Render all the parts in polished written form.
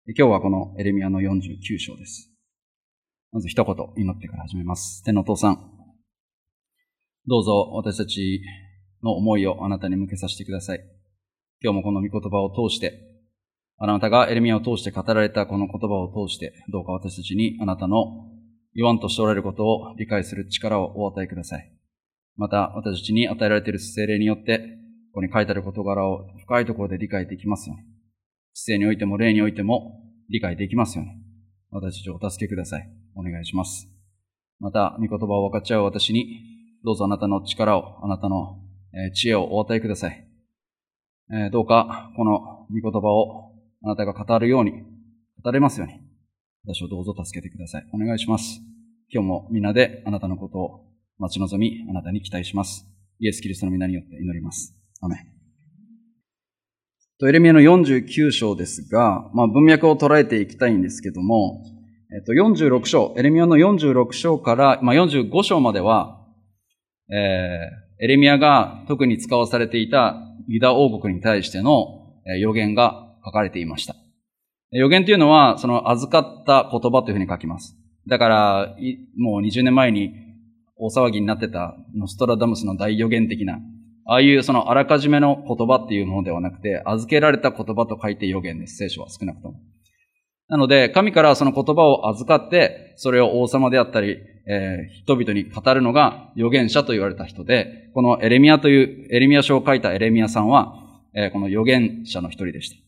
今日はこのエレミヤの49章です。まず一言祈ってから始めます。天のお父さん、どうぞ私たちの思いをあなたに向けさせてください。今日もこの御言葉を通して、あなたがエレミヤを通して語られたこの言葉を通して、どうか私たちにあなたの言わんとしておられることを理解する力をお与えください。また私たちに与えられている聖霊によって、ここに書いてある事柄を深いところで理解できますように。知性においても霊においても理解できますように。私たちをお助けください。お願いします。また、御言葉を分かち合う私に、どうぞあなたの力を、あなたの知恵をお与えください。どうか、この御言葉をあなたが語るように、語れますように、私をどうぞ助けてください。お願いします。今日も皆であなたのことを待ち望み、あなたに期待します。イエス・キリストの皆によって祈ります。アメン。エレミヤの49章ですが、文脈を捉えていきたいんですけども、46章、エレミヤの46章から、45章までは、エレミヤが特に使わされていたユダ王国に対しての予言が書かれていました。予言というのは、その預かった言葉というふうに書きます。だから、もう20年前に大騒ぎになってたノストラダムスの大予言的な、ああいうそのあらかじめの言葉っていうものではなくて、預けられた言葉と書いて予言です。聖書は少なくとも。なので、神からその言葉を預かって、それを王様であったり、人々に語るのが預言者と言われた人で、このエレミヤ書を書いたエレミヤさんは、この預言者の一人でした。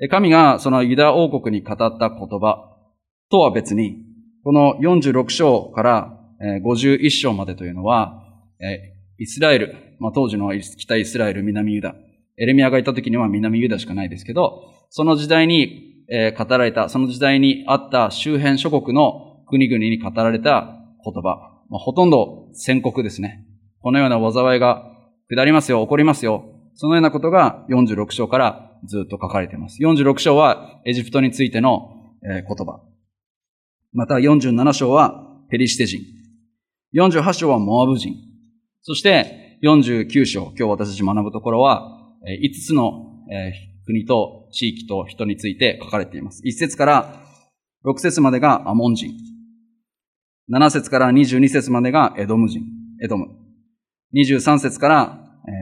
神がそのユダ王国に語った言葉とは別に、この46章から51章までというのは、イスラエル、当時の北イスラエル、南ユダ。エレミヤがいた時には南ユダしかないですけど、その時代に語られた、その時代にあった周辺諸国の国々に語られた言葉。ほとんど宣告ですね。このような災いが下りますよ、起こりますよ。そのようなことが46章からずっと書かれています。46章はエジプトについての言葉。また47章はペリシテ人。48章はモアブ人。そして49章、今日私たち学ぶところは、5つの国と地域と人について書かれています。1節から6節までがアモン人。7節から22節までがエドム。23節から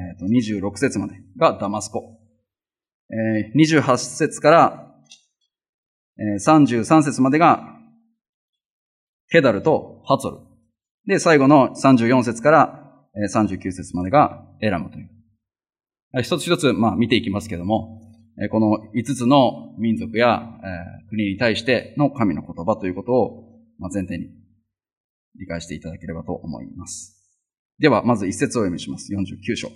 26節までがダマスコ。28節から33節までがケダルとハツォル。で、最後の34節から39節までがエラムという。一つ一つ、見ていきますけれども、この5つの民族や国に対しての神の言葉ということを前提に理解していただければと思います。では、まず一節をお読みします。49章。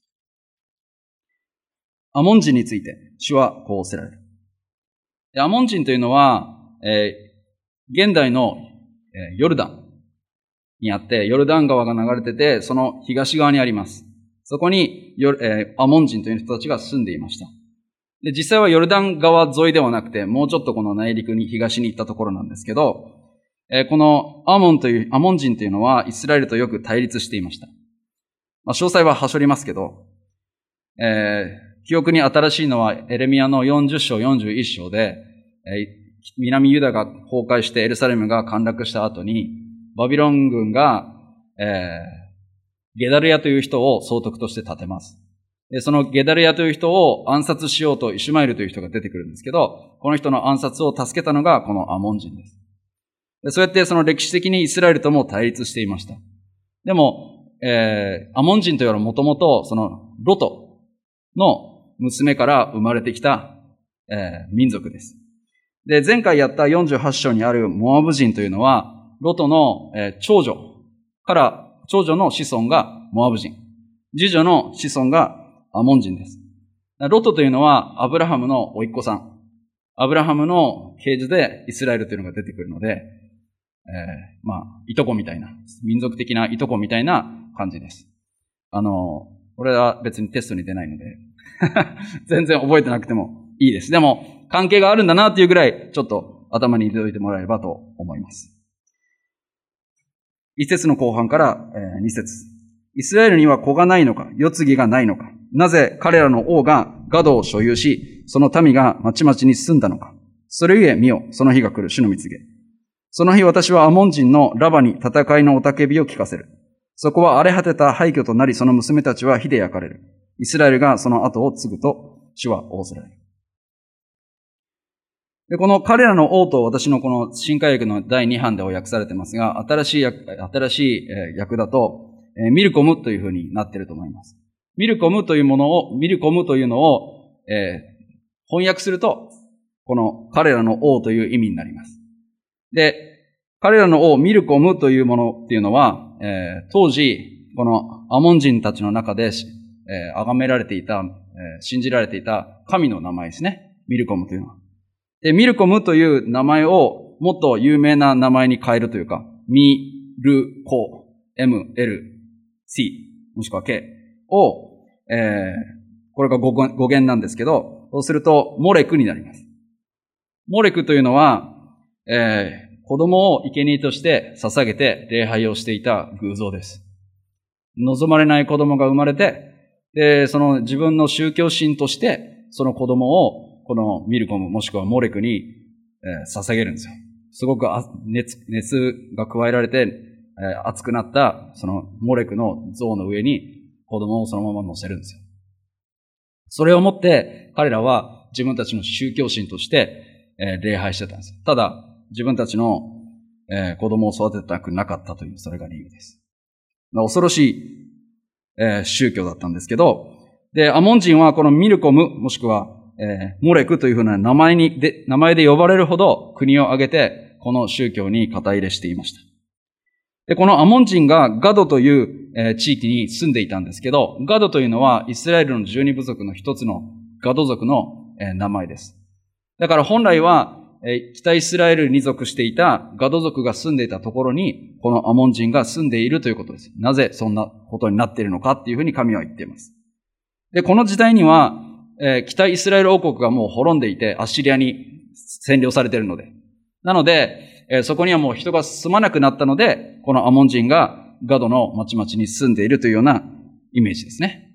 アモン人について、主はこうおせられる。アモン人というのは、現代のヨルダンにあって、ヨルダン川が流れてて、その東側にあります。そこにアモン人という人たちが住んでいました。で、実際はヨルダン川沿いではなくて、もうちょっとこの内陸に東に行ったところなんですけど、このアモン人というのはイスラエルとよく対立していました。詳細ははしょりますけど、記憶に新しいのはエレミヤの40章、41章で、南ユダが崩壊してエルサレムが陥落した後に、バビロン軍が、ゲダルヤという人を総督として立てます。で、そのゲダルヤという人を暗殺しようとイシュマエルという人が出てくるんですけど、この人の暗殺を助けたのがこのアモン人です。で、そうやってその歴史的にイスラエルとも対立していました。でも、アモン人というのはもともとそのロトの娘から生まれてきた、民族です。で、前回やった48章にあるモアブ人というのは、ロトの長女の子孫がモアブ人。次女の子孫がアモン人です。ロトというのはアブラハムの甥っ子さん。アブラハムの系図でイスラエルというのが出てくるので、いとこみたいな、民族的ないとこみたいな感じです。俺は別にテストに出ないので、全然覚えてなくてもいいです。でも、関係があるんだなっていうぐらい、ちょっと頭に入れておいてもらえればと思います。一節の後半から二節。イスラエルには子がないのか、世継ぎがないのか。なぜ彼らの王がガドを所有し、その民が町々に住んだのか。 それゆえ見よ、その日が来る、主の御告げ。その日私はアモン人のラバに戦いの雄たけびを聞かせる。そこは荒れ果てた廃墟となり、その娘たちは火で焼かれる。イスラエルがその後を継ぐと、主は仰せられる。で、この彼らの王と私のこの新海訳の第2版では訳されてますが、新しい訳だと、ミルコムというふうになっていると思います。ミルコムというのを、翻訳すると、この彼らの王という意味になります。で、彼らの王、ミルコムというものっていうのは、当時、このアモン人たちの中で、崇められていた、信じられていた神の名前ですね。ミルコムというのは。で、ミルコムという名前をもっと有名な名前に変えるというか、ミルコ、MLC、もしくは K を、これが語源なんですけど、そうすると、モレクになります。モレクというのは、子供を生贄として捧げて礼拝をしていた偶像です。望まれない子供が生まれて、で、その自分の宗教心として、その子供をこのミルコムもしくはモレクに、捧げるんですよ。すごく熱が加えられて、熱くなったそのモレクの像の上に子供をそのまま乗せるんですよ。それをもって彼らは自分たちの宗教心として、礼拝してたんです。ただ自分たちの、子供を育てたくなかったというそれが理由です。恐ろしい、宗教だったんですけど、で、アモン人はこのミルコムもしくはモレクというふうな名前で呼ばれるほど国を挙げてこの宗教に肩入れしていました。で、このアモン人がガドという地域に住んでいたんですけど、ガドというのはイスラエルの12部族の一つのガド族の名前です。だから本来は北イスラエルに属していたガド族が住んでいたところにこのアモン人が住んでいるということです。なぜそんなことになっているのかっていうふうに神は言っています。で、この時代には北イスラエル王国がもう滅んでいて、アッシリアに占領されているので。なので、そこにはもう人が住まなくなったので、このアモン人がガドの町々に住んでいるというようなイメージですね。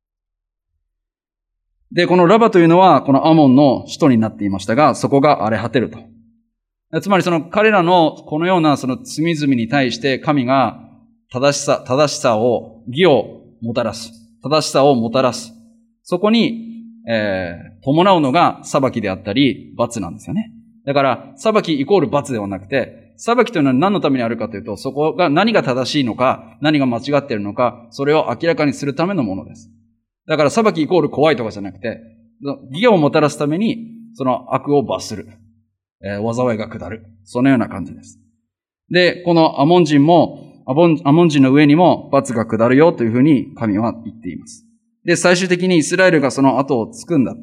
で、このラバというのは、このアモンの首都になっていましたが、そこが荒れ果てると。つまりその彼らのこのようなその罪々に対して神が正しさを、義をもたらす。正しさをもたらす。そこに、伴うのが裁きであったり、罰なんですよね。だから、裁きイコール罰ではなくて、裁きというのは何のためにあるかというと、そこが何が正しいのか、何が間違っているのか、それを明らかにするためのものです。だから裁きイコール怖いとかじゃなくて、義をもたらすために、その悪を罰する。災いが下る。そのような感じです。で、このアモン人の上にも罰が下るよというふうに神は言っています。で、最終的にイスラエルがその後を継ぐんだ。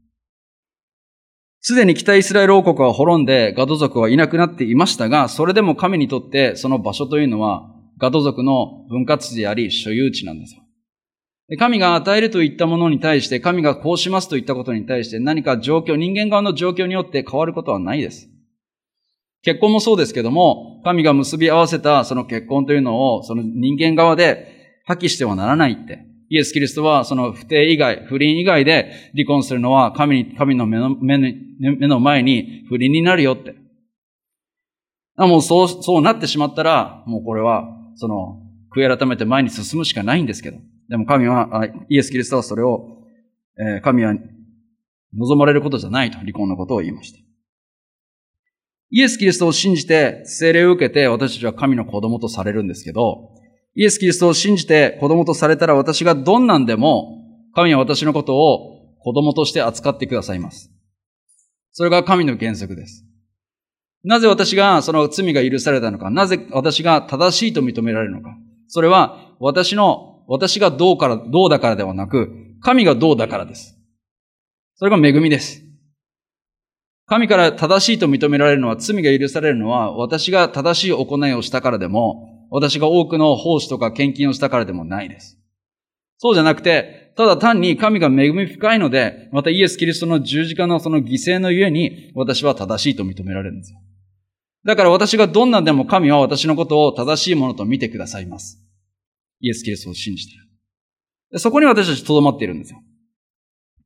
すでに北イスラエル王国は滅んでガド族はいなくなっていましたが、それでも神にとってその場所というのはガド族の分割地であり所有地なんですよ。で、神が与えるといったものに対して、神がこうしますといったことに対して何か人間側の状況によって変わることはないです。結婚もそうですけども、神が結び合わせたその結婚というのをその人間側で破棄してはならないって。イエス・キリストはその不倫以外で離婚するのは神の目の前に不倫になるよって。もうそうなってしまったら、もうこれはその悔い改めて前に進むしかないんですけど。でもイエス・キリストはそれを、神は望まれることじゃないと離婚のことを言いました。イエス・キリストを信じて聖霊を受けて私たちは神の子供とされるんですけど、イエス・キリストを信じて子供とされたら私がどんなんでも神は私のことを子供として扱ってくださいます。それが神の原則です。なぜ私がその罪が許されたのか、なぜ私が正しいと認められるのか。それは私がどうだからではなく、神がどうだからです。それが恵みです。神から正しいと認められるのは、罪が許されるのは、私が正しい行いをしたからでも、私が多くの奉仕とか献金をしたからでもないです。そうじゃなくて、ただ単に神が恵み深いので、またイエス・キリストの十字架のその犠牲のゆえに、私は正しいと認められるんですよ。だから私がどんなんでも神は私のことを正しいものと見てくださいます。イエス・キリストを信じている。そこに私たちとどまっているんですよ。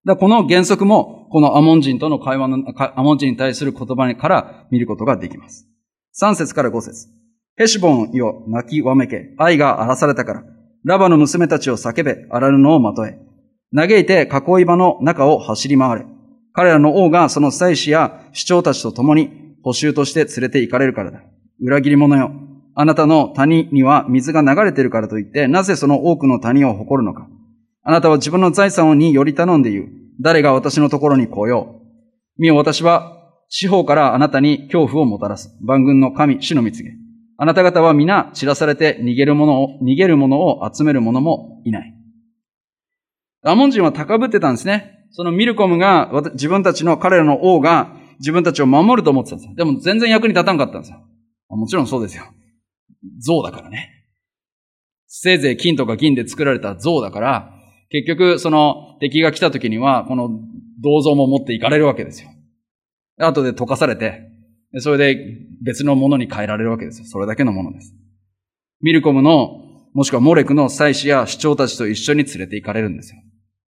この原則も、このアモン人との会話の、アモン人に対する言葉から見ることができます。3節から5節。ヘシボンよ、泣きわめけ、愛が荒らされたから。ラバの娘たちを叫べ、荒るのをまとえ。嘆いて囲い場の中を走り回れ。彼らの王がその祭司や首長たちと共に捕囚として連れて行かれるからだ。裏切り者よ。あなたの谷には水が流れているからといって、なぜその多くの谷を誇るのか。あなたは自分の財産により頼んで言う。誰が私のところに来よう。見よ、私は四方からあなたに恐怖をもたらす。万軍の神、主の蜜げ。あなた方は皆散らされて逃げる者を集める者もいない。アモン人は高ぶってたんですね。そのミルコムが自分たちの彼らの王が自分たちを守ると思ってたんですよ。でも全然役に立たんかったんですよ。もちろんそうですよ。像だからね。せいぜい金とか銀で作られた像だから、結局その敵が来た時にはこの銅像も持っていかれるわけですよ。後で溶かされて、それで別のものに変えられるわけですよ。それだけのものです。ミルコムの、もしくはモレクの祭司や首長たちと一緒に連れて行かれるんですよ。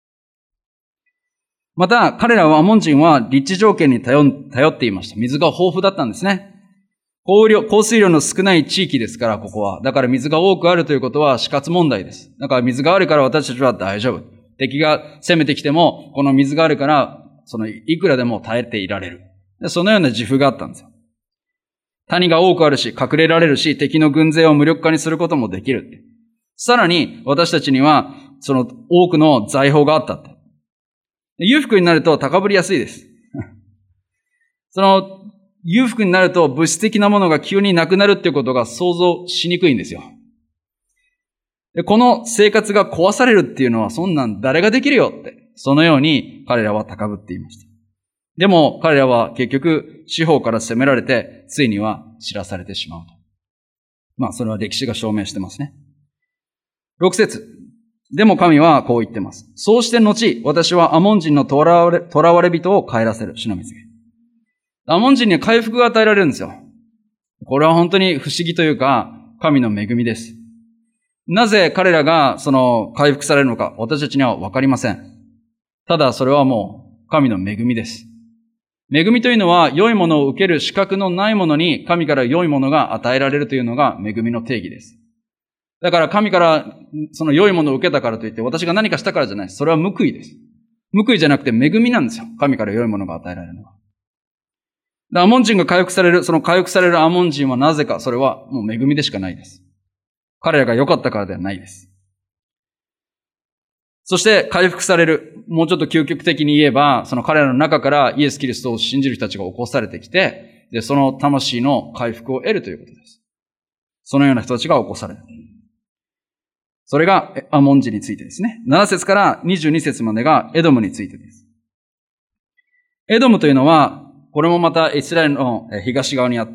また、彼らはアモン人は立地条件に頼っていました。水が豊富だったんですね。降水量の少ない地域ですから、ここは。だから水が多くあるということは死活問題です。だから水があるから私たちは大丈夫。敵が攻めてきても、この水があるから、いくらでも耐えていられる。そのような自負があったんですよ。谷が多くあるし、隠れられるし、敵の軍勢を無力化にすることもできる。さらに、私たちには、多くの財宝があったって。裕福になると高ぶりやすいです。裕福になると物質的なものが急になくなるっていうことが想像しにくいんですよ。で、この生活が壊されるっていうのはそんなん誰ができるよって。そのように彼らは高ぶっていました。でも彼らは結局四方から攻められてついには散らされてしまうと。それは歴史が証明してますね。6節。でも神はこう言ってます。そうして後、私はアモン人の囚われ人を帰らせる。主の蜜げ。アモン人には回復が与えられるんですよ。これは本当に不思議というか、神の恵みです。なぜ彼らが回復されるのか、私たちにはわかりません。ただそれはもう神の恵みです。恵みというのは良いものを受ける資格のないものに神から良いものが与えられるというのが恵みの定義です。だから神から良いものを受けたからといって私が何かしたからじゃないです。それは報いです。報いじゃなくて恵みなんですよ。神から良いものが与えられるのは。アモン人が回復される、回復されるアモン人はなぜか、それはもう恵みでしかないです。彼らが良かったからではないです。そして回復される、もうちょっと究極的に言えば、彼らの中からイエス・キリストを信じる人たちが起こされてきて、で、その魂の回復を得るということです。そのような人たちが起こされる。それがアモン人についてですね。7節から22節までがエドムについてです。エドムというのは、これもまたイスラエルの東側にあって、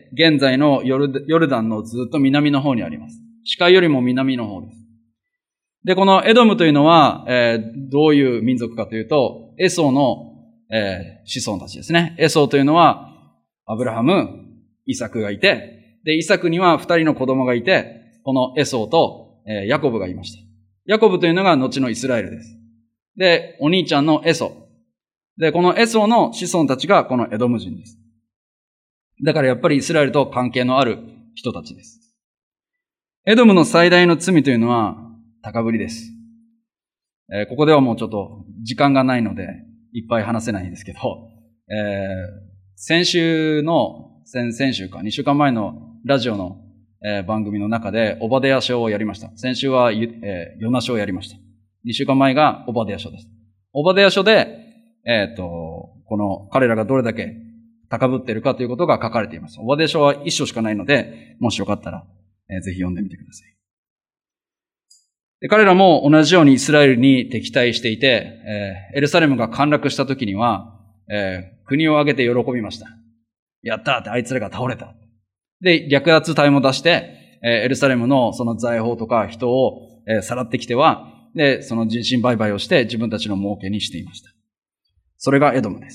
現在のヨルダンのずっと南の方にあります。死海よりも南の方です。で、このエドムというのは、どういう民族かというと、エソーの、子孫たちですね。エソーというのは、アブラハム、イサクがいて、で、イサクには2人の子供がいて、このエソーと、ヤコブがいました。ヤコブというのが後のイスラエルです。で、お兄ちゃんのエソー。で、このエソーの子孫たちがこのエドム人です。だからやっぱりイスラエルと関係のある人たちです。エドムの最大の罪というのは高ぶりです。ここではもうちょっと時間がないのでいっぱい話せないんですけど、先週か2週間前のラジオの番組の中でオバデヤ書をやりました。先週はヨナ書をやりました。2週間前がオバデヤ書です。オバデヤ書でこの彼らがどれだけ高ぶっているかということが書かれています。オバデヤ書は一章しかないので、もしよかったら、ぜひ読んでみてください。で、彼らも同じようにイスラエルに敵対していて、エルサレムが陥落した時には、国を挙げて喜びました。やったーってあいつらが倒れた。で、略奪隊も出して、エルサレムのその財宝とか人をさらってきては、で、その人身売買をして自分たちの儲けにしていました。それがエドムです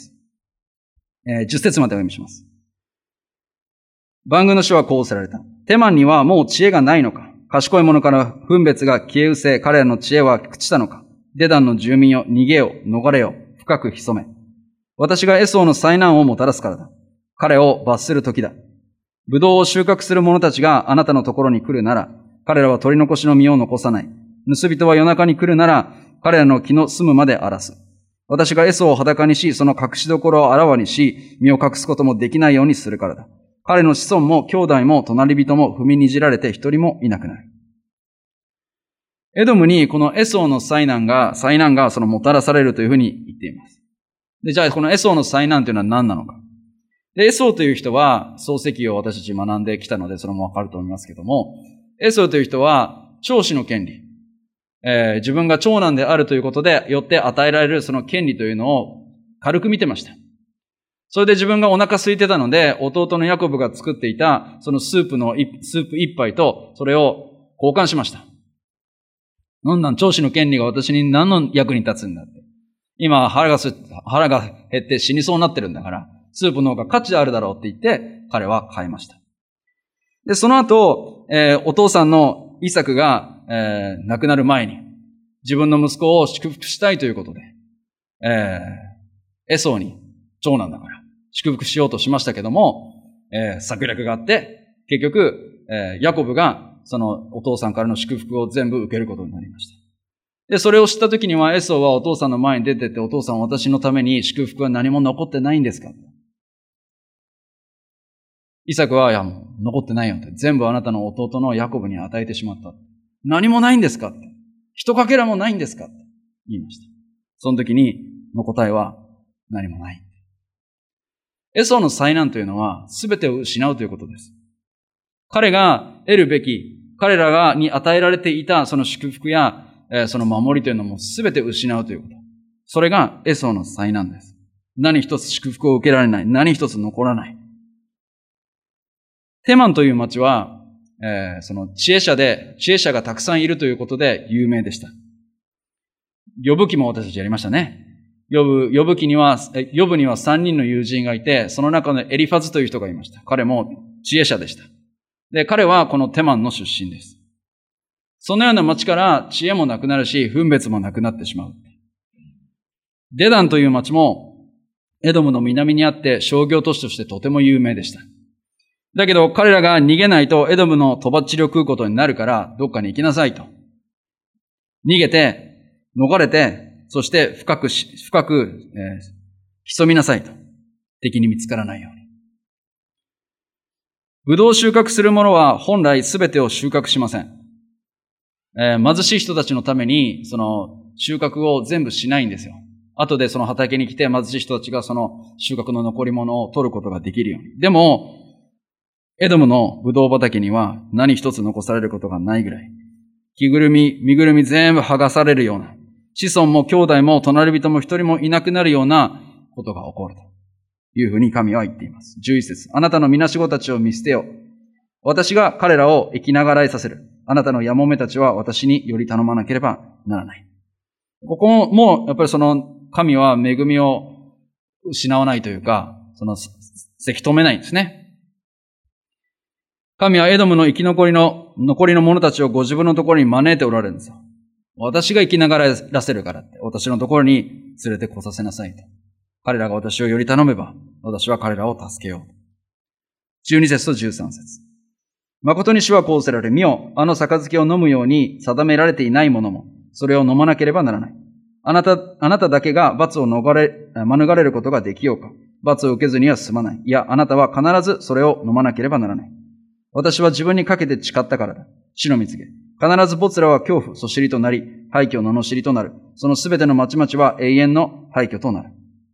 。10節までお読みします。万軍の主はこうせられた。テマンにはもう知恵がないのか。賢い者から分別が消え失せ、彼らの知恵は朽ちたのか。 デダンの住民よ、逃げよ、逃れよ、深く潜め。私がエソーの災難をもたらすからだ。彼を罰する時だ。ブドウを収穫する者たちがあなたのところに来るなら、彼らは取り残しの実を残さない。盗人は夜中に来るなら、彼らの木の住むまで荒らす。私がエソーを裸にし、その隠しどころをあらわにし、身を隠すこともできないようにするからだ。彼の子孫も兄弟も隣人も踏みにじられて一人もいなくなる。エドムにこのエソーの災難がそのもたらされるというふうに言っています。で、じゃあこのエソーの災難というのは何なのか。で、エソーという人は、漱石を私たち学んできたので、それもわかると思いますけども、エソーという人は、長子の権利。自分が長男であるということで、よって与えられるその権利というのを軽く見てました。それで自分がお腹空いてたので、弟のヤコブが作っていた、そのスープ一杯と、それを交換しました。なん長子の権利が私に何の役に立つんだって。今、腹が減って死にそうになってるんだから、スープの方が価値あるだろうって言って、彼は買いました。で、その後、お父さんのイサクが、亡くなる前に、自分の息子を祝福したいということで、エソーに長男だから祝福しようとしましたけども、策略があって、結局、ヤコブがそのお父さんからの祝福を全部受けることになりました。で、それを知った時にはエソーはお父さんの前に出てって、お父さん私のために祝福は何も残ってないんですか？イサクは、いやもう残ってないよって。全部あなたの弟のヤコブに与えてしまった。何もないんですかって。一かけらもないんですかって言いました。その時にの答えは何もない。エソーの災難というのは全てを失うということです。彼が得るべき、彼らに与えられていたその祝福やその守りというのも全て失うということ。それがエソーの災難です。何一つ祝福を受けられない。何一つ残らない。テマンという町は、その知恵者がたくさんいるということで有名でした。ヨブ記も私たちやりましたね。ヨブには3人の友人がいて、その中のエリファズという人がいました。彼も知恵者でした。で、彼はこのテマンの出身です。そのような町から知恵もなくなるし、分別もなくなってしまう。デダンという町もエドムの南にあって商業都市としてとても有名でした。だけど彼らが逃げないとエドムのとばっちりを食うことになるからどっかに行きなさいと。逃げて、逃れて、そして深く潜みなさいと。敵に見つからないように。ブドウを収穫する者は本来すべてを収穫しません。貧しい人たちのためにその収穫を全部しないんですよ。後でその畑に来て貧しい人たちがその収穫の残り物を取ることができるように。でも、エドムのブドウ畑には何一つ残されることがないぐらい、身ぐるみ全部剥がされるような、子孫も兄弟も隣人も一人もいなくなるようなことが起こるというふうに神は言っています。11節。あなたのみなし子たちを見捨てよ。私が彼らを生きながらえさせる。あなたのやもめたちは私により頼まなければならない。ここもやっぱりその神は恵みを失わないというか、そのせき止めないんですね。神はエドムの生き残りの者たちをご自分のところに招いておられるんですよ。私が生きながらせるからって、私のところに連れてこさせなさいと。彼らが私をより頼めば、私は彼らを助けよう。12節と13節。誠に主はこうせられ、見よ、あの杯を飲むように定められていない者も、それを飲まなければならない。あなただけが罰を免れることができようか。罰を受けずには済まない。いや、あなたは必ずそれを飲まなければならない。私は自分にかけて誓ったからだ。主の蜜げ。必ずボツらは恐怖、そしりとなり、廃墟の罵りとなる。そのすべての町々は永遠の廃墟となる。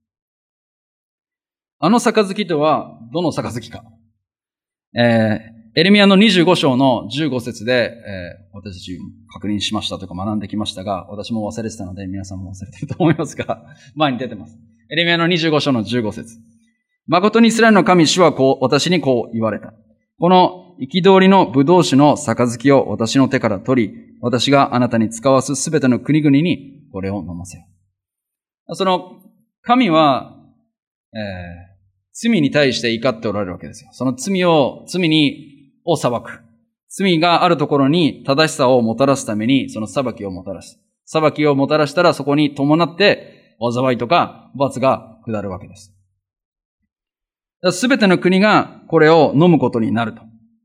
あの杯とは、どの杯か。エレミヤの25章の15節で、私たち確認しましたとか学んできましたが、私も忘れてたので皆さんも忘れてると思いますが、前に出てます。エレミヤの25章の15節。誠にイスラエルの神主は私にこう言われた。この憤りの葡萄酒の杯を私の手から取り、私があなたに使わすすべての国々にこれを飲ませよう。その神は、罪に対して怒っておられるわけですよ。その罪を裁く。罪があるところに正しさをもたらすために、その裁きをもたらす。 裁きをもたらしたらそこに伴って災いとか罰が下るわけです。すべての国がこれを飲むことになると。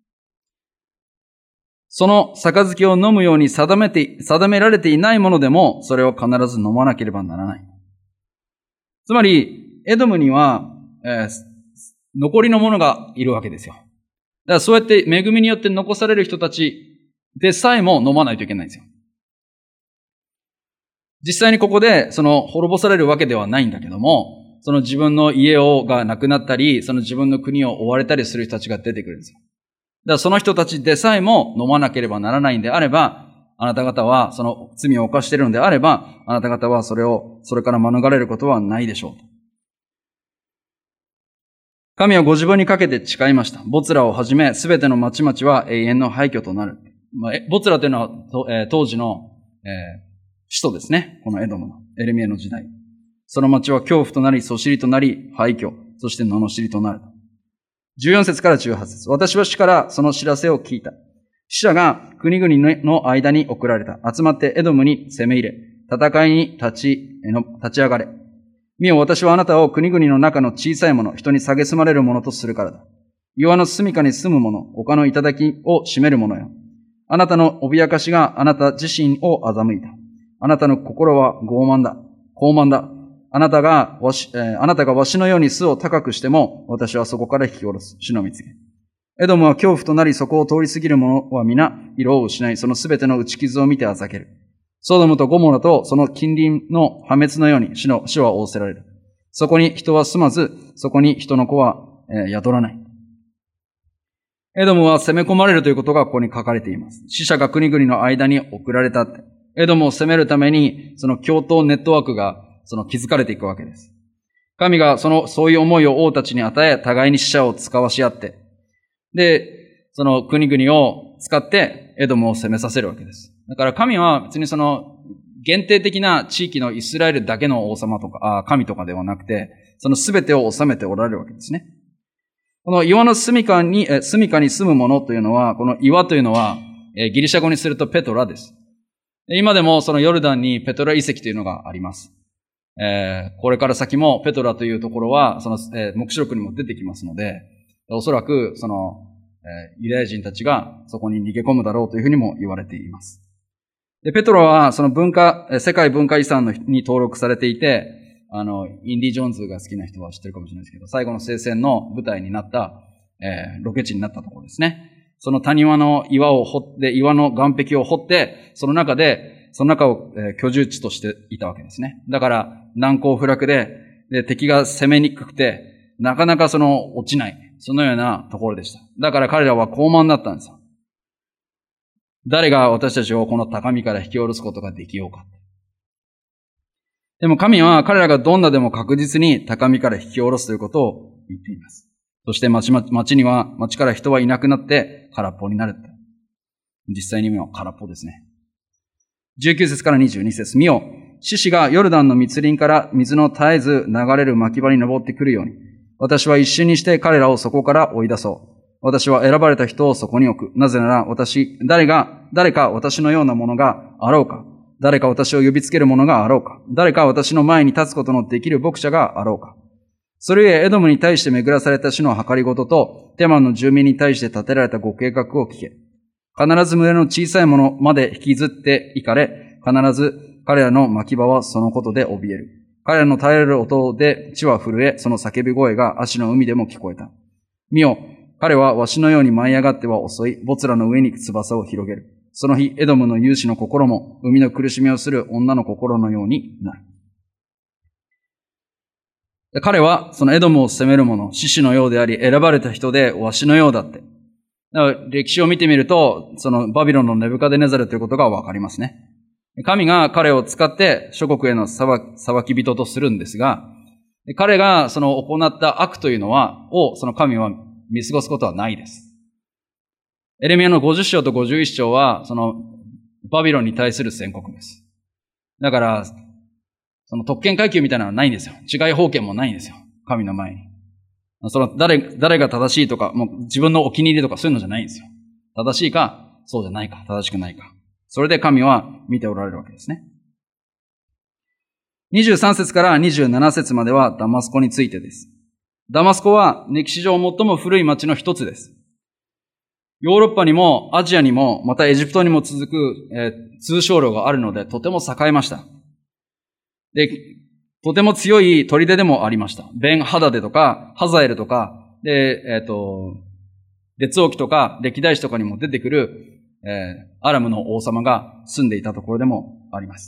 その杯を飲むように定められていないものでも、それを必ず飲まなければならない。つまり、エドムには、残りのものがいるわけですよ。だからそうやって恵みによって残される人たちでさえも飲まないといけないんですよ。実際にここで、滅ぼされるわけではないんだけども、その自分の家がなくなったり、その自分の国を追われたりする人たちが出てくるんですよ。だからその人たちでさえも飲まなければならないんであれば、あなた方はその罪を犯しているのであれば、あなた方はそれから免れることはないでしょう。神はご自分にかけて誓いました。ボツラをはじめ、すべての町々は永遠の廃墟となる。ボツラというのは、当時の、首都ですね。このエドムの、エレミエの時代。その町は恐怖となり、そしりとなり、廃墟、そして罵りとなる。14節から18節。私は主からその知らせを聞いた。死者が国々の間に送られた。集まってエドムに攻め入れ、戦いに立ち上がれ。見よ、私はあなたを国々の中の小さいもの、人に蔑まれるものとするからだ。岩の住処に住む者、丘の頂を占める者よ。あなたの脅かしがあなた自身を欺いた。あなたの心は傲慢だ。あなたがわしのように巣を高くしても、私はそこから引き下ろす。主の蜜げ。エドムは恐怖となり、そこを通り過ぎる者は皆、色を失い、そのすべての打ち傷を見てあざける。ソドムとゴモラとその近隣の破滅のように主は仰せられる。そこに人は住まず、そこに人の子は、宿らない。エドムは攻め込まれるということがここに書かれています。死者が国々の間に送られたって。エドムを攻めるために、その共闘ネットワークが築かれていくわけです。神がそういう思いを王たちに与え、互いに死者を使わし合って、で、その国々を使ってエドムを攻めさせるわけです。だから神は別に限定的な地域のイスラエルだけの王様とか、神とかではなくて、その全てを治めておられるわけですね。この岩の住処に住む者というのは、この岩というのは、ギリシャ語にするとペトラです。今でもそのヨルダンにペトラ遺跡というのがあります。これから先もペトラというところは、黙示録にも出てきますので、おそらくユダヤ人たちがそこに逃げ込むだろうというふうにも言われています。で、ペトラは世界文化遺産に登録されていて、インディ・ジョーンズが好きな人は知ってるかもしれないですけど、最後の聖戦の舞台になった、ロケ地になったところですね。その谷間の岩の岩壁を掘って、その中を居住地としていたわけですね。だから、難攻不落で、敵が攻めにくくて、なかなか落ちない。そのようなところでした。だから彼らは傲慢だったんですよ。誰が私たちをこの高みから引き下ろすことができようか。でも神は彼らがどんなでも確実に高みから引き下ろすということを言っています。そして町から人はいなくなって空っぽになる。実際に今は空っぽですね。19節から22節。見よ、獅子がヨルダンの密林から水の絶えず流れる牧場に登ってくるように、私は一瞬にして彼らをそこから追い出そう。私は選ばれた人をそこに置く。なぜなら誰か私のようなものがあろうか。誰か私を呼びつける者があろうか。誰か私の前に立つことのできる牧者があろうか。それゆえエドムに対して巡らされた主の計りごとと、テマンの住民に対して立てられたご計画を聞け。必ず群れの小さいものまで引きずって行かれ、必ず彼らの牧場はそのことで怯える。彼らの耐えられる音で地は震え、その叫び声が足の海でも聞こえた。見よ、彼はわしのように舞い上がっては襲い、ボツラの上に翼を広げる。その日、エドムの勇士の心も、海の苦しみをする女の心のようになる。彼は、そのエドムを責める者、獅子のようであり、選ばれた人で、わしのようだって。だから歴史を見てみると、そのバビロンのネブカデネザルということがわかりますね。神が彼を使って諸国への裁き人とするんですが、彼がその行った悪というのをその神は見過ごすことはないです。エレミヤの50章と51章は、そのバビロンに対する宣告です。だから、その特権階級みたいなのはないんですよ。違い法権もないんですよ。神の前に。誰が正しいとか、もう自分のお気に入りとかそういうのじゃないんですよ。正しいか、そうじゃないか、正しくないか。それで神は見ておられるわけですね。 23節から27節まではダマスコについてです。ダマスコは歴史上最も古い町の一つです。ヨーロッパにもアジアにもまたエジプトにも続く、通商路があるのでとても栄えました。で、とても強い砦でもありました。ベン・ハダデとかハザエルとか、で、列王記とか歴代史とかにも出てくる、アラムの王様が住んでいたところでもあります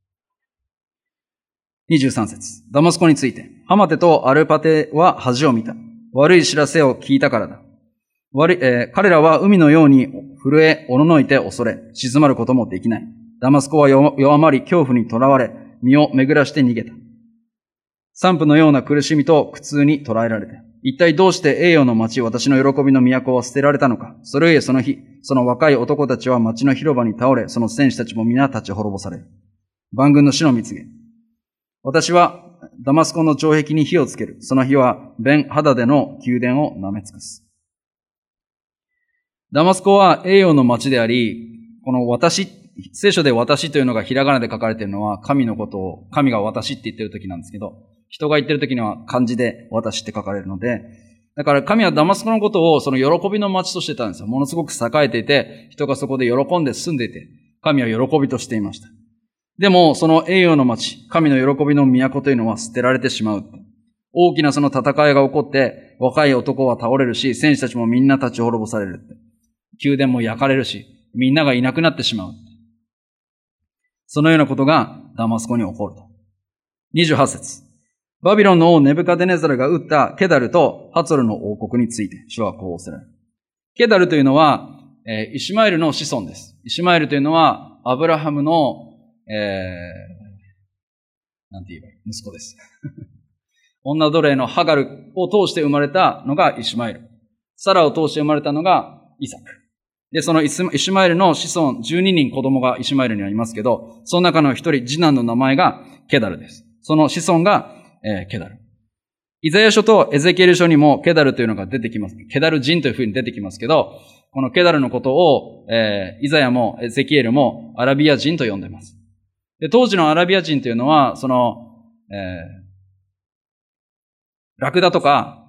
。23節。ダマスコについて。ハマテとアルパテは恥を見た。悪い知らせを聞いたからだ。彼らは海のように震え、おののいて恐れ、静まることもできない。ダマスコは弱まり、恐怖にとらわれ、身を巡らして逃げた。散布のような苦しみと苦痛に捕らえられた。一体どうして栄誉の町、私の喜びの都は捨てられたのか。それゆえその日、その若い男たちは町の広場に倒れ、その戦士たちも皆立ち滅ぼされる。万軍の主の蜜げ。私はダマスコの城壁に火をつける。その火はベン・ハダデの宮殿を舐め尽くす。ダマスコは栄誉の町であり、この私、聖書で私というのがひらがなで書かれているのは神のことを、神が私って言ってる時なんですけど、人が言ってる時には漢字で私って書かれるので、だから神はダマスコのことをその喜びの町としてたんですよ。ものすごく栄えていて、人がそこで喜んで住んでいて、神は喜びとしていました。でも、その栄誉の町、神の喜びの都というのは捨てられてしまう。大きなその戦いが起こって、若い男は倒れるし、戦士たちもみんな立ち滅ぼされる。宮殿も焼かれるし、みんながいなくなってしまう。そのようなことがダマスコに起こると。28節。バビロンの王ネブカデネザルが撃ったケダルとハツォルの王国について、主はこう仰せられる。ケダルというのは、イシュマエルの子孫です。イシュマエルというのは、アブラハムの、なんて言えばいい？息子です。女奴隷のハガルを通して生まれたのがイシュマエル。サラを通して生まれたのがイサク。で、そのイシュマエルの子孫12人子供がイシュマエルにはいますけど、その中の一人、次男の名前がケダルです。その子孫が、ケダル。イザヤ書とエゼキエル書にもケダルというのが出てきます。ケダル人というふうに出てきますけど、このケダルのことを、イザヤもエゼキエルもアラビア人と呼んでいます。で、当時のアラビア人というのは、その、ラクダとか、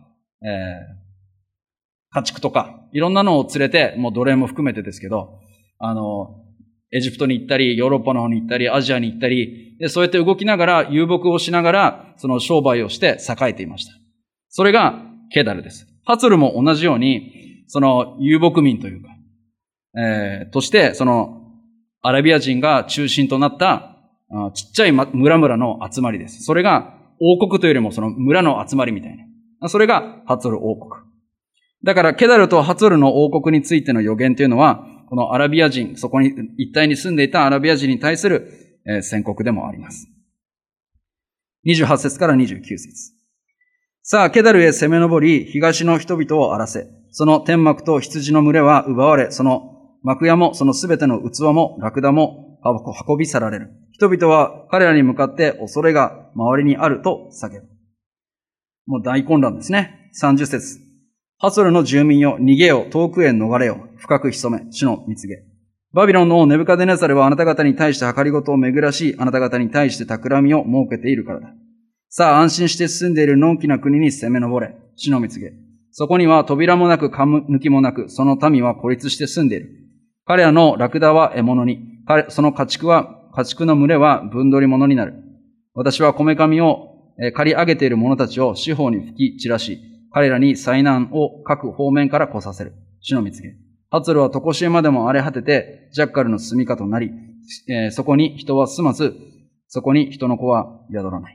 家畜とか、いろんなのを連れて、もう奴隷も含めてですけど、エジプトに行ったり、ヨーロッパの方に行ったり、アジアに行ったり、で、そうやって動きながら、遊牧をしながら、その商売をして栄えていました。それがケダルです。ハツルも同じように、その遊牧民というか、として、そのアラビア人が中心となったちっちゃい村々の集まりです。それが王国というよりもその村の集まりみたいな。それがハツォル王国。だからケダルとハツォルの王国についての予言というのは、このアラビア人、そこに一帯に住んでいたアラビア人に対する宣告でもあります。28節から29節。さあ、ケダルへ攻め上り、東の人々を荒らせ。その天幕と羊の群れは奪われ、その幕屋もそのすべての器もラクダも運び去られる。人々は彼らに向かって恐れが周りにあると叫ぶ。もう大混乱ですね。30節。ハツォルの住民よ、逃げよ、遠くへ逃れよ、深く潜め、主の蜜げ。バビロンの王ネブカデネザルはあなた方に対して計りごとを巡らし、あなた方に対して企みを設けているからだ。さあ、安心して住んでいるのんきな国に攻め上れ、主の蜜げ。そこには扉もなく、かむ抜きもなく、その民は孤立して住んでいる。彼らのラクダは獲物に、その家畜の群れは分取り物になる。私はこめかみを刈り上げている者たちを四方に吹き散らし、彼らに災難を各方面から来させる。主の蜜げ。ハツォルは常しえまでも荒れ果てて、ジャッカルの住みかとなり、そこに人は住まず、そこに人の子は宿らない。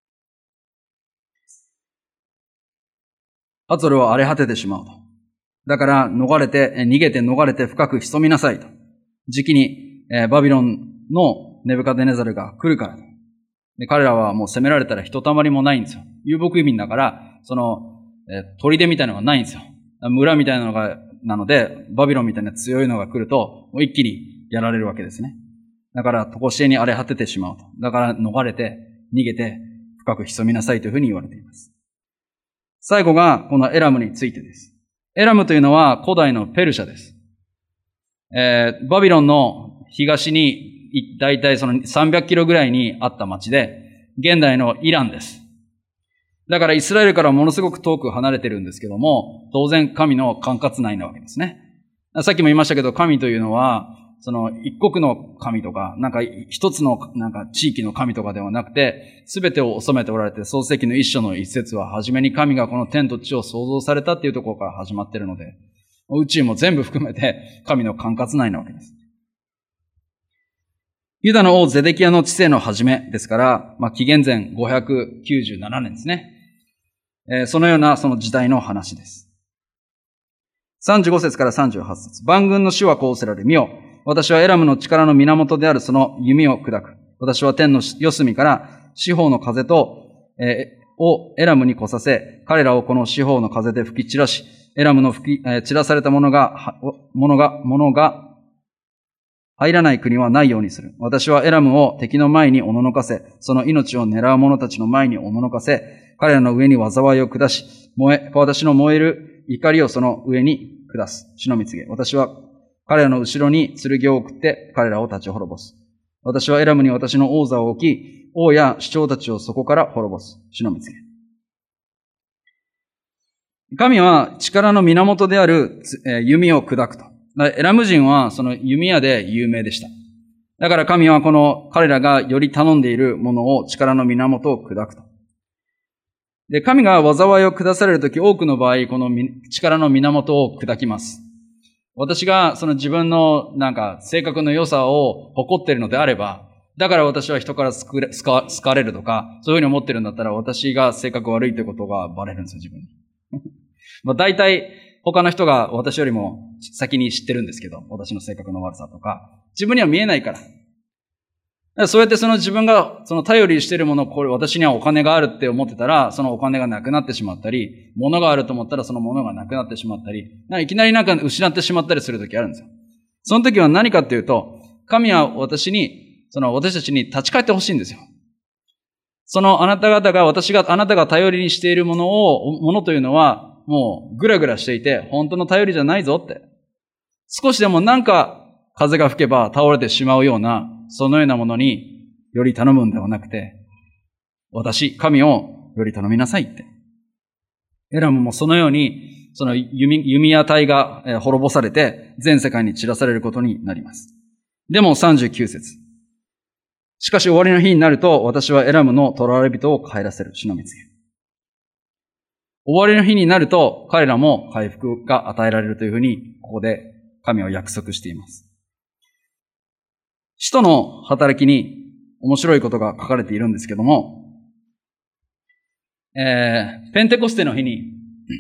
ハツォルは荒れ果ててしまうと。だから逃げて逃れて深く潜みなさいと。時期にバビロンのネブカデネザルが来るから。で、彼らはもう攻められたらひとたまりもないんですよ。遊牧民だから、その、砦みたいなのがないんですよ。村みたいなのが、なので、バビロンみたいな強いのが来ると、もう一気にやられるわけですね。だから、常しえに荒れ果ててしまうと。だから逃れて、逃げて、深く潜みなさいというふうに言われています。最後が、このエラムについてです。エラムというのは古代のペルシャです。バビロンの東に、だいたいその300キロぐらいにあった町で、 現代のイランです。だからイスラエルからものすごく遠く離れてるんですけども、当然神の管轄内なわけですね。さっきも言いましたけど、神というのは、その一国の神とか、なんか一つのなんか地域の神とかではなくて、すべてを治めておられて、創世記の一章の一節は、はじめに神がこの天と地を創造されたっていうところから始まっているので、宇宙も全部含めて神の管轄内なわけです。ユダの王ゼデキヤの治世の始めですから、紀元前597年ですね。そのようなその時代の話です。35節から38節。万軍の主はこうおせられる。見よ。私はエラムの力の源であるその弓を砕く。私は天の四隅から四方の風をエラムに来させ、彼らをこの四方の風で吹き散らし、エラムの散らされたものが入らない国はないようにする。私はエラムを敵の前におののかせ、その命を狙う者たちの前におののかせ、彼らの上に災いを下し、私の燃える怒りをその上に下す。主の御告げ。私は彼らの後ろに剣を送って彼らを立ち滅ぼす。私はエラムに私の王座を置き、王や首長たちをそこから滅ぼす。主の御告げ。神は力の源である弓を砕くと。エラム人はその弓矢で有名でした。だから神はこの彼らがより頼んでいるものを力の源を砕くと。で、神が災いを下されるとき、多くの場合、この力の源を砕きます。私がその自分のなんか性格の良さを誇っているのであれば、だから私は人から好かれるとか、そういうふうに思ってるんだったら、私が性格悪いということがバレるんですよ、自分に。大体、他の人が私よりも先に知ってるんですけど、私の性格の悪さとか、自分には見えないから。そうやってその自分がその頼りしているもの、これ私にはお金があるって思ってたら、そのお金がなくなってしまったり、物があると思ったらその物がなくなってしまったり、いきなりなんか失ってしまったりするときあるんですよ。その時は何かっていうと、神は私たちに立ち返ってほしいんですよ。そのあなた方が、あなたが頼りにしているものというのは、もうぐらぐらしていて、本当の頼りじゃないぞって。少しでもなんか風が吹けば倒れてしまうような、そのようなものにより頼むんではなくて、神をより頼みなさいって。エラムもそのように、その弓矢隊が滅ぼされて、全世界に散らされることになります。でも39節。しかし終わりの日になると、私はエラムの囚われ人を帰らせる。主の御告げ。終わりの日になると、彼らも回復が与えられるというふうに、ここで神は約束しています。使徒の働きに面白いことが書かれているんですけども、ペンテコステの日に、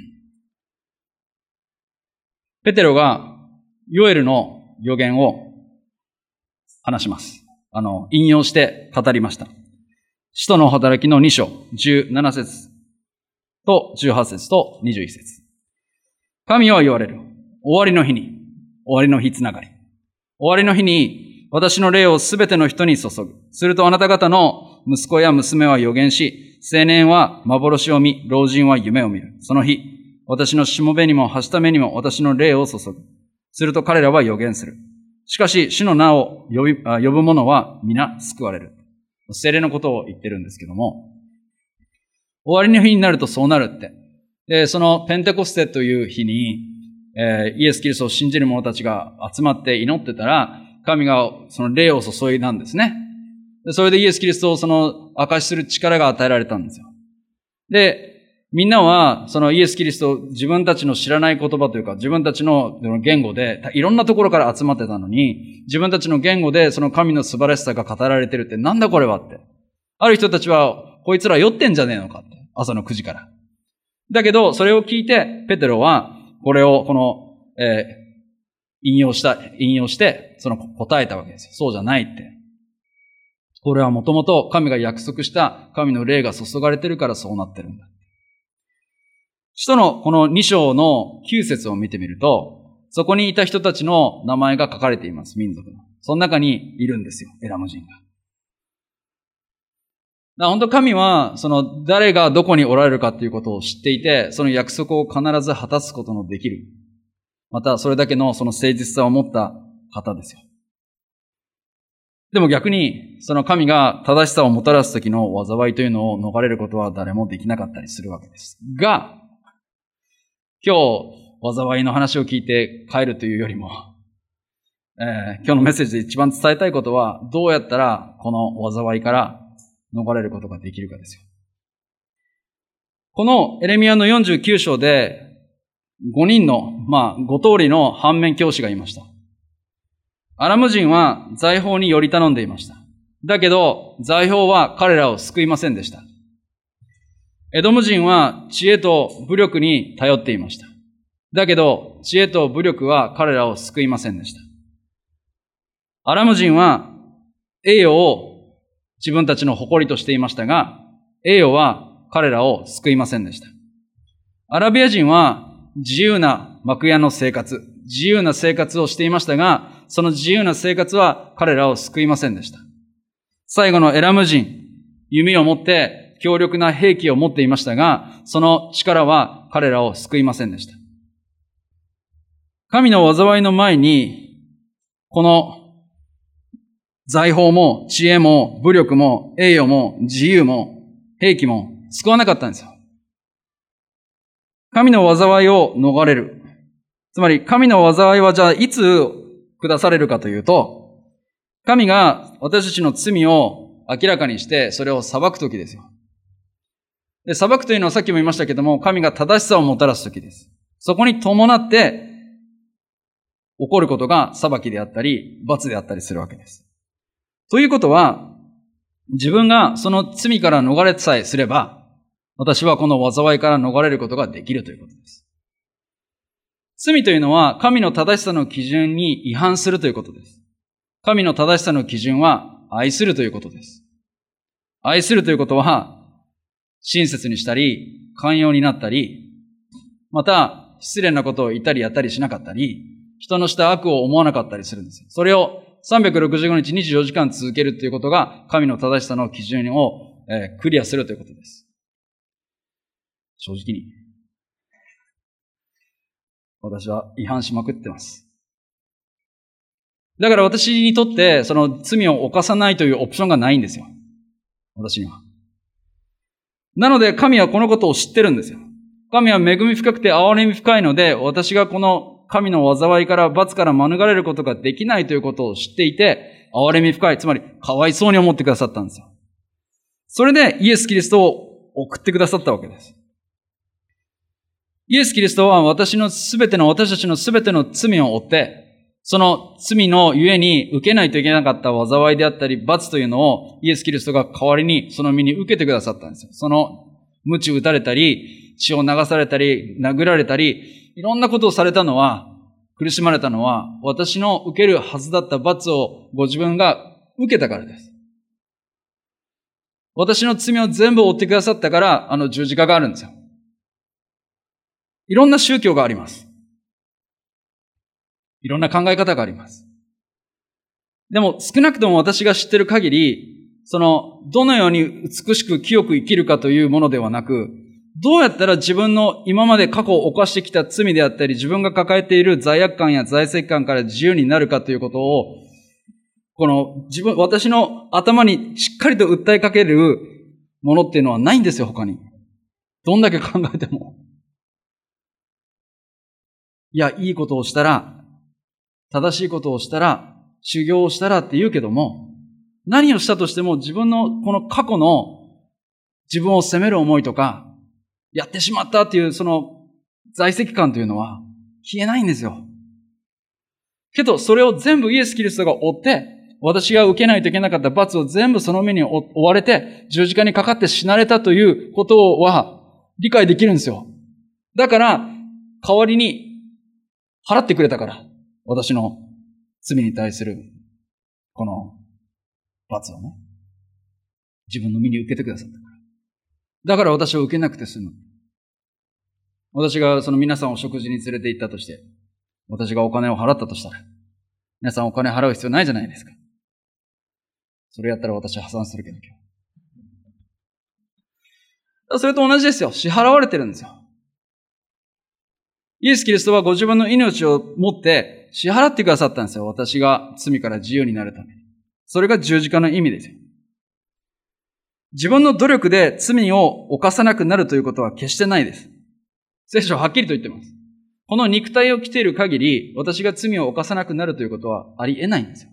ペテロがヨエルの預言を話します。引用して語りました。使徒の働きの2章、17節と18節と21節。神は言われる。終わりの日に、終わりの日つながり。終わりの日に、私の霊をすべての人に注ぐ。するとあなた方の息子や娘は預言し、青年は幻を見、老人は夢を見る。その日、私のしもべにもはしためにも私の霊を注ぐ。すると彼らは預言する。しかし、主の名を呼ぶ者は皆救われる。聖霊のことを言ってるんですけども、終わりの日になるとそうなるって。で、そのペンテコステという日に、イエス・キリストを信じる者たちが集まって祈ってたら、神がその霊を注いだんですね。でそれでイエス・キリストをその証しする力が与えられたんですよ。で、みんなはそのイエス・キリストを自分たちの知らない言葉というか、自分たちの言語でいろんなところから集まってたのに、自分たちの言語でその神の素晴らしさが語られてるってなんだこれはって。ある人たちは、こいつら酔ってんじゃねえのかって。朝の9時から。だけど、それを聞いて、ペテロは、これを、引用して、その答えたわけですよ。そうじゃないって。これはもともと神が約束した神の霊が注がれてるからそうなってるんだ。使徒のこの2章の9節を見てみると、そこにいた人たちの名前が書かれています、民族の。その中にいるんですよ、エラム人が。本当神は、誰がどこにおられるかということを知っていて、その約束を必ず果たすことのできる。また、それだけのその誠実さを持った方ですよ。 でも逆に、その神が正しさをもたらす時の災いというのを逃れることは誰もできなかったりするわけです。が、今日、災いの話を聞いて帰るというよりも、今日のメッセージで一番伝えたいことは、どうやったらこの災いから逃れることができるかですよ。このエレミヤの49章で、5人の、5通りの反面教師がいました。アラム人は財宝により頼んでいました。だけど、財宝は彼らを救いませんでした。エドム人は知恵と武力に頼っていました。だけど、知恵と武力は彼らを救いませんでした。アラム人は栄誉を自分たちの誇りとしていましたが、栄誉は彼らを救いませんでした。アラビア人は自由な幕屋の生活、自由な生活をしていましたが、その自由な生活は彼らを救いませんでした。最後のエラム人、弓を持って強力な兵器を持っていましたが、その力は彼らを救いませんでした。神の災いの前に、この財宝も知恵も武力も栄誉も自由も兵器も救わなかったんですよ。神の災いを逃れる。つまり神の災いはじゃあいつ下されるかというと、神が私たちの罪を明らかにしてそれを裁くときですよ。で、裁くというのはさっきも言いましたけども、神が正しさをもたらすときです。そこに伴って起こることが裁きであったり罰であったりするわけです。ということは、自分がその罪から逃れさえすれば、私はこの災いから逃れることができるということです。罪というのは神の正しさの基準に違反するということです。神の正しさの基準は愛するということです。愛するということは親切にしたり、寛容になったり、また失礼なことを言ったりやったりしなかったり、人のした悪を思わなかったりするんですよ。それを365日24時間続けるということが神の正しさの基準をクリアするということです。正直に。私は違反しまくってます。だから私にとってその罪を犯さないというオプションがないんですよ。私には。なので神はこのことを知ってるんですよ。神は恵み深くて憐れみ深いので、私がこの神の災いから罰から免れることができないということを知っていて、憐れみ深い、つまりかわいそうに思ってくださったんですよ。それでイエス・キリストを送ってくださったわけです。イエス・キリストは私たちのすべての罪を負って、その罪のゆえに受けないといけなかった災いであったり罰というのをイエス・キリストが代わりにその身に受けてくださったんですよ。その鞭打たれたり、血を流されたり、殴られたり、いろんなことをされたのは、苦しまれたのは、私の受けるはずだった罰をご自分が受けたからです。私の罪を全部負ってくださったから、十字架があるんですよ。いろんな宗教があります。いろんな考え方があります。でも少なくとも私が知っている限り、どのように美しく清く生きるかというものではなく、どうやったら自分の今まで過去を犯してきた罪であったり、自分が抱えている罪悪感や罪責感から自由になるかということを、私の頭にしっかりと訴えかけるものっていうのはないんですよ、他に。どんだけ考えても。いや、いいことをしたら、正しいことをしたら、修行をしたらって言うけども、何をしたとしても自分のこの過去の自分を責める思いとか、やってしまったっていうその在籍感というのは消えないんですよ。けどそれを全部イエス・キリストが負って、私が受けないといけなかった罰を全部その目に追われて、十字架にかかって死なれたということは理解できるんですよ。だから、代わりに払ってくれたから、私の罪に対するこの罰をね、自分の身に受けてくださったから。だから私は受けなくて済む。私がその皆さんを食事に連れて行ったとして、私がお金を払ったとしたら、皆さんお金払う必要ないじゃないですか。それやったら私は破産するけど今日。それと同じですよ。支払われてるんですよ。イエス・キリストはご自分の命を持って支払ってくださったんですよ。私が罪から自由になるために。 それが十字架の意味ですよ。自分の努力で罪を犯さなくなるということは決してないです。聖書ははっきりと言っています。この肉体を着ている限り、私が罪を犯さなくなるということはありえないんですよ。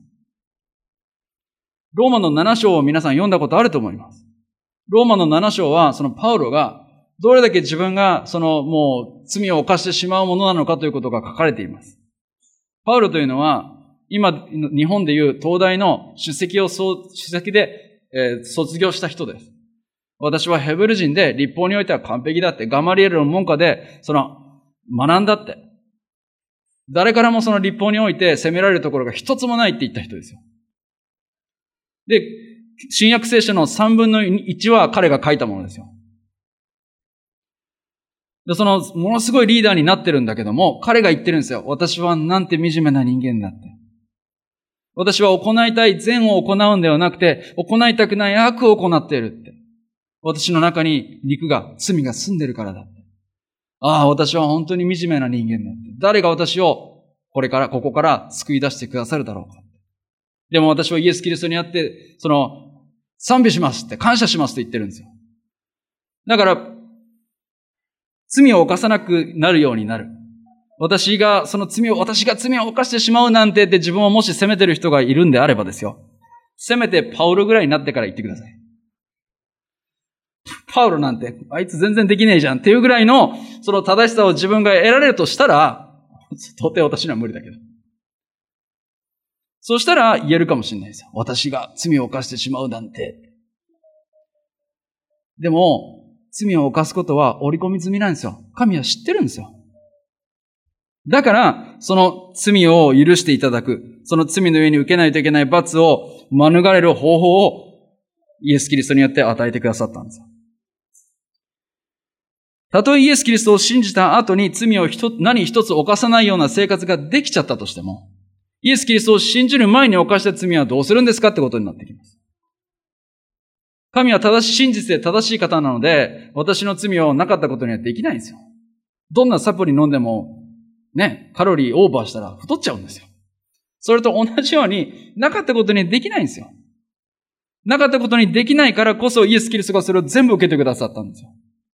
ローマの7章を皆さん読んだことあると思います。ローマの7章は、そのパウロが、どれだけ自分が、もう罪を犯してしまうものなのかということが書かれています。パウロというのは、今、日本でいう東大の首席で、卒業した人です。私はヘブル人で律法においては完璧だって、ガマリエルの門下で、学んだって。誰からもその律法において責められるところが一つもないって言った人ですよ。で、新約聖書の3分の1は彼が書いたものですよ。で、ものすごいリーダーになってるんだけども、彼が言ってるんですよ。私はなんて惨めな人間だって。私は行いたい善を行うんではなくて、行いたくない悪を行っているって。私の中に罪が住んでるからだって。ああ、私は本当に惨めな人間だって。誰が私をここから救い出してくださるだろうか。でも私はイエス・キリストにあって、賛美しますって、感謝しますって言ってるんですよ。だから、罪を犯さなくなるようになる。私が罪を犯してしまうなんてって自分をもし責めてる人がいるんであればですよ。せめてパウロぐらいになってから言ってください。パウロなんて、あいつ全然できねえじゃんっていうぐらいの、正しさを自分が得られるとしたら、到底私には無理だけど。そうしたら言えるかもしれないですよ。私が罪を犯してしまうなんて。でも、罪を犯すことは織り込み済みなんですよ。神は知ってるんですよ。だから、その罪を許していただく、その罪の上に受けないといけない罰を免れる方法をイエス・キリストによって与えてくださったんですよ。たとえイエス・キリストを信じた後に罪を何一つ犯さないような生活ができちゃったとしても、イエス・キリストを信じる前に犯した罪はどうするんですかってことになってきます。神は真実で正しい方なので、私の罪をなかったことにはできないんですよ。どんなサプリ飲んでも、カロリーオーバーしたら太っちゃうんですよ。それと同じように、なかったことにできないんですよ。なかったことにできないからこそイエス・キリストがそれを全部受けてくださったんですよ。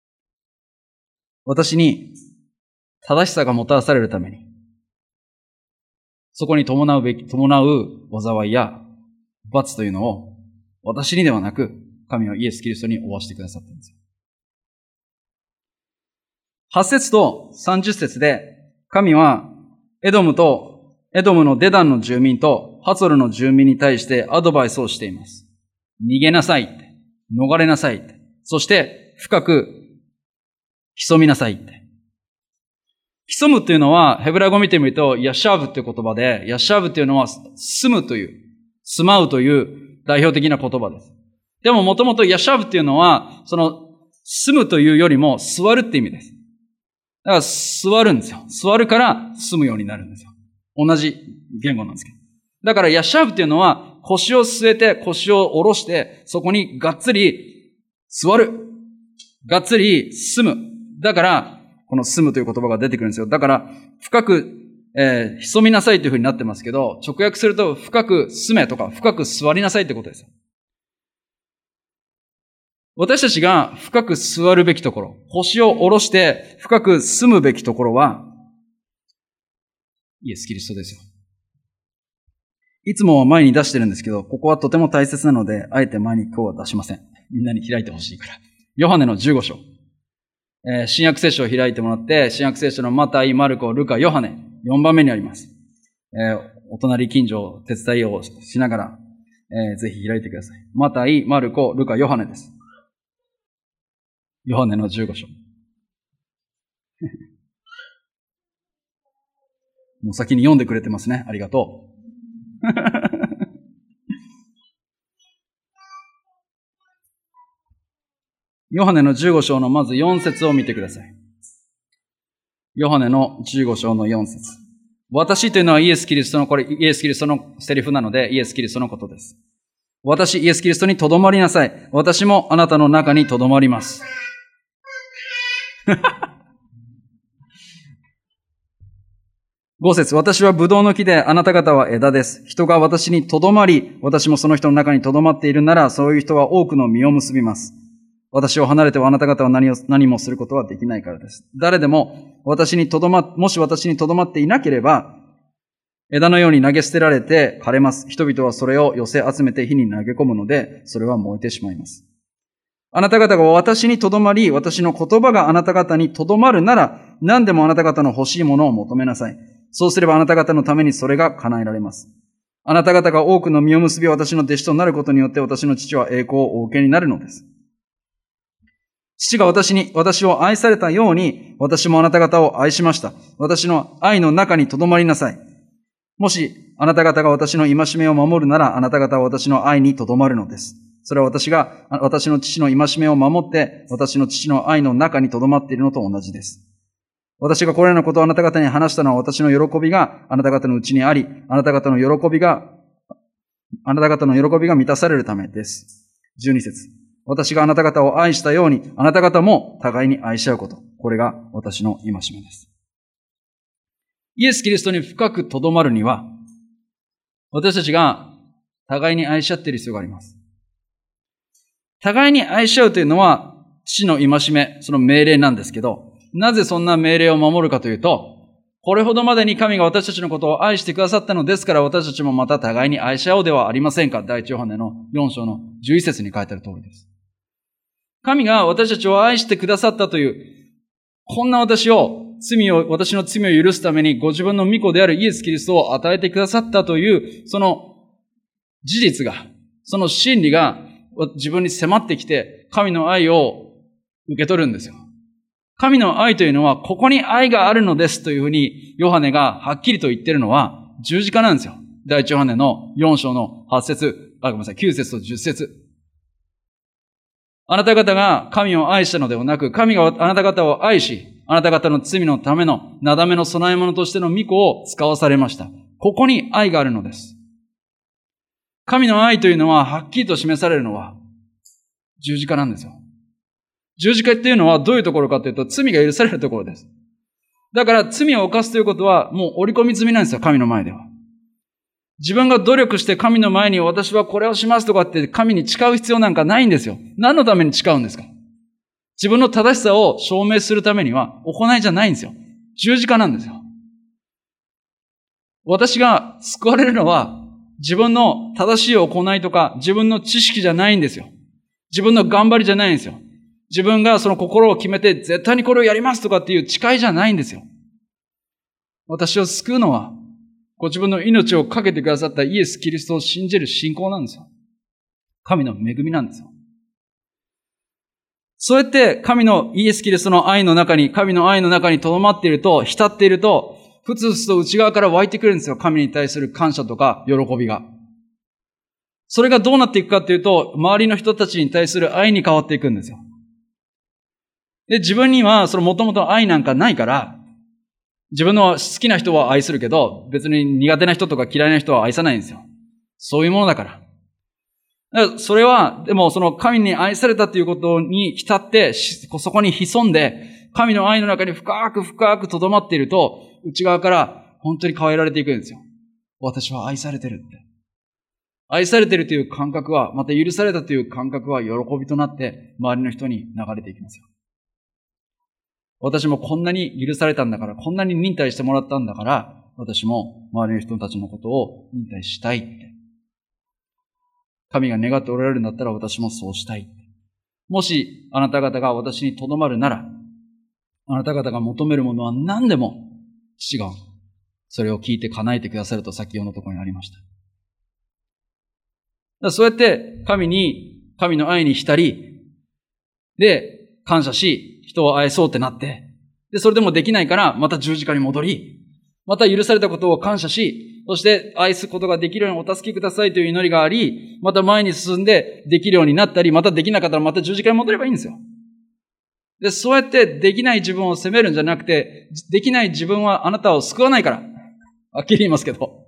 私に正しさがもたらされるために、そこに伴う災いや罰というのを私にではなく、神はイエス・キリストに負わしてくださったんですよ。8節と30節で、神はエドムのデダンの住民とハツォルの住民に対してアドバイスをしています。逃げなさいって。逃れなさいって。そして深く潜みなさいって。潜むっていうのは、ヘブラ語を見てみると、ヤシャーブっていう言葉で、ヤシャーブっていうのは住むという、住まうという代表的な言葉です。でももともとヤシャーブっていうのは、住むというよりも座るって意味です。だから座るんですよ。座るから住むようになるんですよ。同じ言語なんですけど。だからヤシャーブっていうのは腰を据えて腰を下ろしてそこにがっつり座る。がっつり住む。だからこの住むという言葉が出てくるんですよ。だから深く、潜みなさいというふうになってますけど、直訳すると深く住めとか深く座りなさいってことですよ。私たちが深く座るべきところ、腰を下ろして深く住むべきところは、イエス・キリストですよ。いつもは前に出してるんですけど、ここはとても大切なので、あえて前に今日は出しません。みんなに開いてほしいから。ヨハネの15章。新約聖書を開いてもらって、新約聖書のマタイ、マルコ、ルカ、ヨハネ、4番目にあります。お隣近所手伝いをしながら、ぜひ開いてください。マタイ、マルコ、ルカ、ヨハネです。ヨハネの15章。もう先に読んでくれてますね。ありがとう。ヨハネの15章のまず4節を見てください。ヨハネの15章の4節。私というのはイエス・キリストの、これイエス・キリストのセリフなので、イエス・キリストのことです。私、イエス・キリストにとどまりなさい。私もあなたの中にとどまります。 5節、私はブドウの木であなた方は枝です。人が私にとどまり、私もその人の中にとどまっているなら、そういう人は多くの実を結びます。私を離れてはあなた方は何もすることはできないからです。誰でももし私にとどまっていなければ、枝のように投げ捨てられて枯れます。人々はそれを寄せ集めて火に投げ込むので、それは燃えてしまいます。あなた方が私にとどまり、私の言葉があなた方にとどまるなら、何でもあなた方の欲しいものを求めなさい。そうすればあなた方のためにそれが叶えられます。あなた方が多くの実を結び私の弟子となることによって私の父は栄光をお受けになるのです。父が私を愛されたように、私もあなた方を愛しました。私の愛の中にとどまりなさい。もしあなた方が私の戒めを守るなら、あなた方は私の愛にとどまるのです。それは私が私の父の戒めを守って、私の父の愛の中にとどまっているのと同じです。私がこれらのことをあなた方に話したのは、私の喜びがあなた方のうちにあり、あなた方の喜びが満たされるためです。12節。私があなた方を愛したように、あなた方も互いに愛し合うこと。これが私の戒めです。イエス・キリストに深くとどまるには、私たちが互いに愛し合っている必要があります。互いに愛し合うというのは、父の戒め、その命令なんですけど、なぜそんな命令を守るかというと、これほどまでに神が私たちのことを愛してくださったのですから、私たちもまた互いに愛し合おうではありませんか。第一ヨハネの4章の11節に書いてある通りです。神が私たちを愛してくださったという、こんな私の罪を許すためにご自分の御子であるイエス・キリストを与えてくださったという、その事実が、その真理が自分に迫ってきて、神の愛を受け取るんですよ。神の愛というのは、ここに愛があるのですというふうに、ヨハネがはっきりと言っているのは、十字架なんですよ。第一ヨハネの4章の9節と10節。あなた方が神を愛したのではなく、神があなた方を愛し、あなた方の罪のためのなだめの備え物としての御子を使わされました。ここに愛があるのです。神の愛というのは、はっきりと示されるのは、十字架なんですよ。十字架っていうのはどういうところかというと、罪が許されるところです。だから罪を犯すということはもう織り込み済みなんですよ、神の前では。自分が努力して神の前に私はこれをしますとかって神に誓う必要なんかないんですよ。何のために誓うんですか？自分の正しさを証明するためには行いじゃないんですよ。十字架なんですよ。私が救われるのは自分の正しい行いとか自分の知識じゃないんですよ。自分の頑張りじゃないんですよ。自分がその心を決めて絶対にこれをやりますとかっていう誓いじゃないんですよ。私を救うのはご自分の命をかけてくださったイエス・キリストを信じる信仰なんですよ。神の恵みなんですよ。そうやって神のイエス・キリストの愛の中に、神の愛の中に留まっていると、浸っていると、ふつふつと内側から湧いてくるんですよ。神に対する感謝とか喜びが。それがどうなっていくかっていうと、周りの人たちに対する愛に変わっていくんですよ。で、自分にはそのもともと愛なんかないから、自分の好きな人は愛するけど、別に苦手な人とか嫌いな人は愛さないんですよ。そういうものだから。だからそれは、でもその神に愛されたということに浸って、そこに潜んで、神の愛の中に深く深く留まっていると、内側から本当に変えられていくんですよ。私は愛されてるって。愛されてるという感覚は、また許されたという感覚は喜びとなって、周りの人に流れていきますよ。私もこんなに許されたんだから、こんなに忍耐してもらったんだから、私も周りの人たちのことを忍耐したいって。神が願っておられるんだったら私もそうしたい。もしあなた方が私にとどまるなら、あなた方が求めるものは何でも父がそれを聞いて叶えてくださると先ほどのところにありました。だからそうやって神の愛に浸り、で、感謝し、人を愛そうってなって、で、それでもできないから、また十字架に戻り、また許されたことを感謝し、そして愛すことができるようにお助けくださいという祈りがあり、また前に進んでできるようになったり、またできなかったらまた十字架に戻ればいいんですよ。で、そうやってできない自分を責めるんじゃなくて、できない自分はあなたを救わないから。はっきり言いますけど。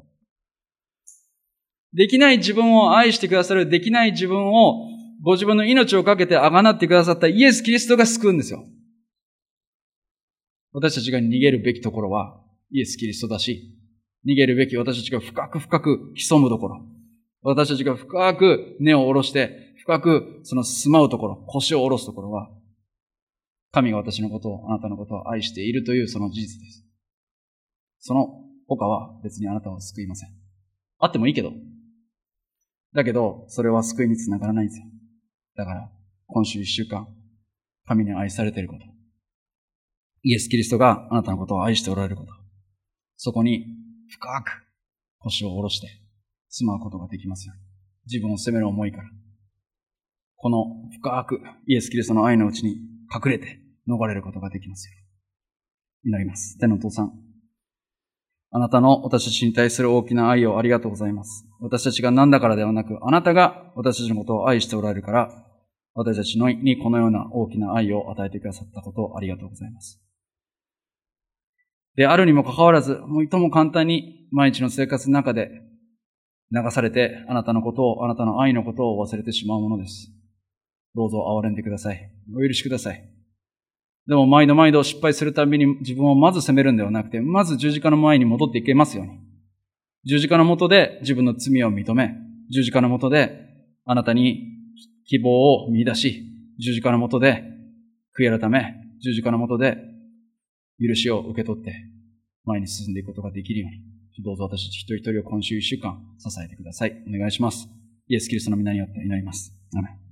できない自分を愛してくださる、できない自分をご自分の命をかけて贖ってくださったイエス・キリストが救うんですよ。私たちが逃げるべきところは、 イエス・キリストだし、逃げるべき私たちが深く深く潜むところ、私たちが深く根を下ろして、深くその住まうところ、腰を下ろすところは、神が私のことを、あなたのことを愛しているというその事実です。その他は別にあなたを救いません。あってもいいけど。だけど、それは救いにつながらないんですよ。だから、今週1週間、神に愛されていること。イエス・キリストがあなたのことを愛しておられること。そこに深く腰を下ろして住まうことができますように。自分を責める思いから。この深くイエス・キリストの愛のうちに隠れて逃れることができますように。祈ります。天のお父さん。あなたの私たちに対する大きな愛をありがとうございます。私たちが何だからではなく、あなたが私たちのことを愛しておられるから、私たちにこのような大きな愛を与えてくださったことをありがとうございます。であるにもかかわらず、もういとも簡単に毎日の生活の中で流されて、あなたのことを、あなたの愛のことを忘れてしまうものです。どうぞ憐れんでください。お許しください。でも毎度毎度失敗するたびに自分をまず責めるんではなくて、まず十字架の前に戻っていけますように。十字架の下で自分の罪を認め、十字架の下であなたに希望を見出し、十字架の下で悔い改め、十字架の下で許しを受け取って前に進んでいくことができるように、どうぞ私たち一人一人を今週一週間支えてください。お願いします。イエス・キリストの皆によって祈ります。アメン。